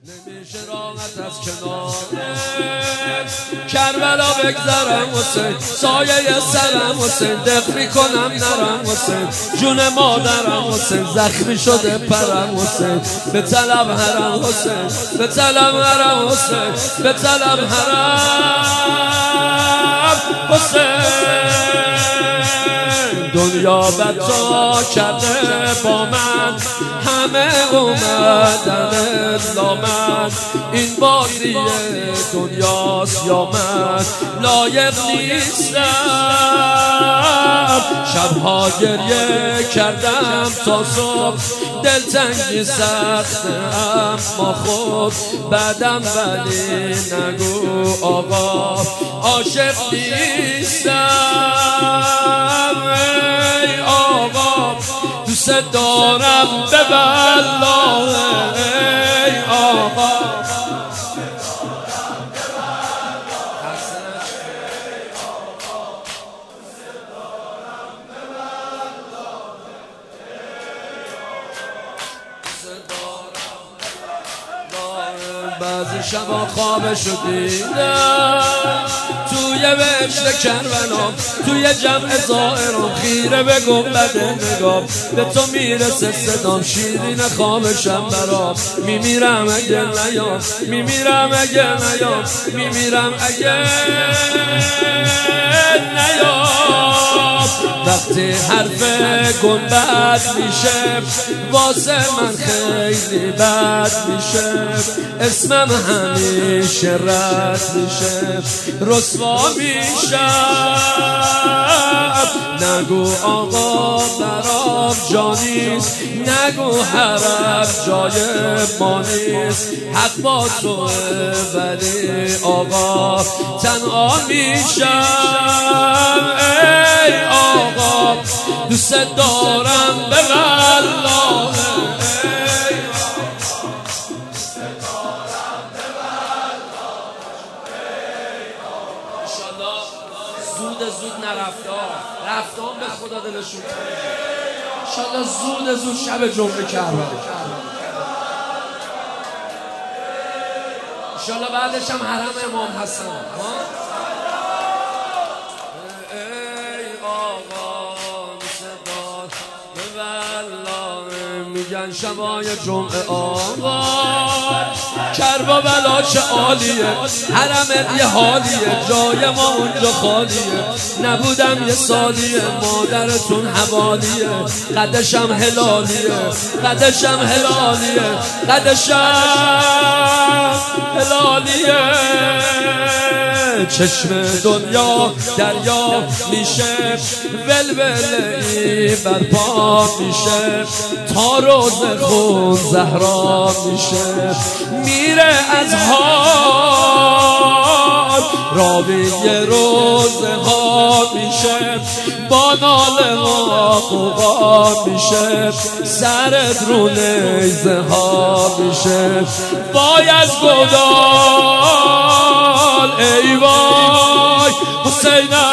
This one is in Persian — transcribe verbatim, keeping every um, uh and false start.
نمیشه راحت از کنار کربلا بگذرم حسین، سایه سرم حسین، دق میکنم نرم حسین، جون مادرم حسین، زخمی شده پرم حسین، به طلب هرم حسین، به طلب هرم حسین، به طلب هرم حسین. دنیا بتا کرده با من، همه اومدن الا من، این بازی دنیاست یا من لایق نیستم. شبها گریه کردم تا صبح، دلتنگی سخته اما خود بعدم، ولی نگو آقا عاشق نیستم. ای آقا دوست دارم به والله، ای آقا بعضی شبا خوابشو دیدم توی بهشت کربلا، توی جمع زائران، خیره به گنبد نگاه، به تو میرسه صدام، شیرین خوابشم برام، میمیرم اگه نیام، میمیرم اگه نیام، میمیرم اگه نیام. وقتی حرف گنبد میشه واسه من خیلی بد میشه، اسمم همیشه رد میشه، رسوا میشم. نگو آقا برام جانیست، نگو حرف جای ما نیست، حق با توه ولی آقا تنها میشم. ای آقا دوست دارم به والله، زود زود نرفتار رفتان به خدا دلشون انشالله زود زود شب جمعه کربلا، انشالله بعدش هم حرم امام حسن. ای آقا صدا به والله، میگن شبای جمعه آقا کربلا چه عالیه، حرمت یه حالیه، جای ما اونجا خالیه، نبودم یه سالیه، مادرتون حوالیه، قدشم هلالیه، قدشم هلالیه، قدشم هلالیه. چشم دنیا دریا میشه، ولوله برپا میشه، تا روز خون زهرا میشه، میره از حال راوی روزه ها میشه، با ناله ها قوقا میشه، سرت رو نیزه ها میشه، باید گدال ای وای حسینم.